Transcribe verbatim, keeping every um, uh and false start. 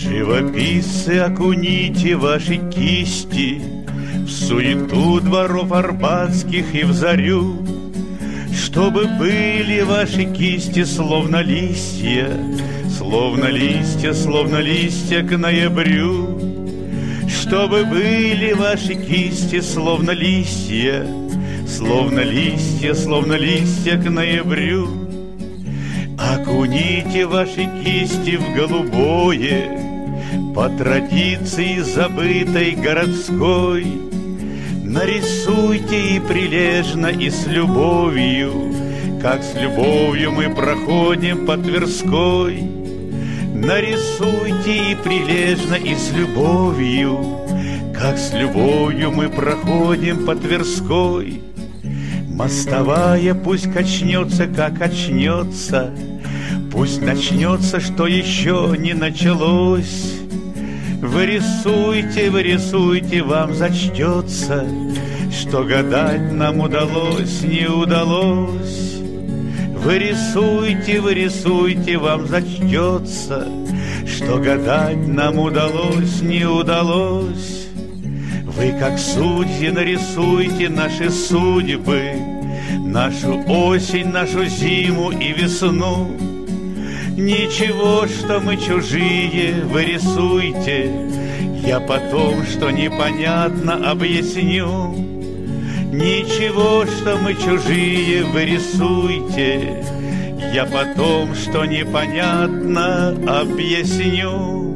Живописцы, окуните ваши кисти в суету дворов арбатских и в зарю, чтобы были ваши кисти словно листья, словно листья, словно листья к ноябрю. Чтобы были ваши кисти словно листья, словно листья, словно листья к ноябрю. Окуните ваши кисти в голубое, по традиции забытой городской. Нарисуйте и прилежно, и с любовью, как с любовью мы проходим по Тверской. Нарисуйте и прилежно, и с любовью, как с любовью мы проходим по Тверской. Мостовая пусть качнется, как качнется, пусть начнется, что еще не началось. Вы рисуйте, вы рисуйте, вам зачтется, что гадать нам удалось, не удалось. Вы рисуйте, вы рисуйте, вам зачтется, что гадать нам удалось, не удалось. Вы, как судьи, нарисуйте наши судьбы, нашу осень, нашу зиму и весну. Ничего, что мы чужие, вы рисуйте, я потом, что непонятно, объясню. Ничего, что мы чужие, вы рисуйте, я потом, что непонятно, объясню.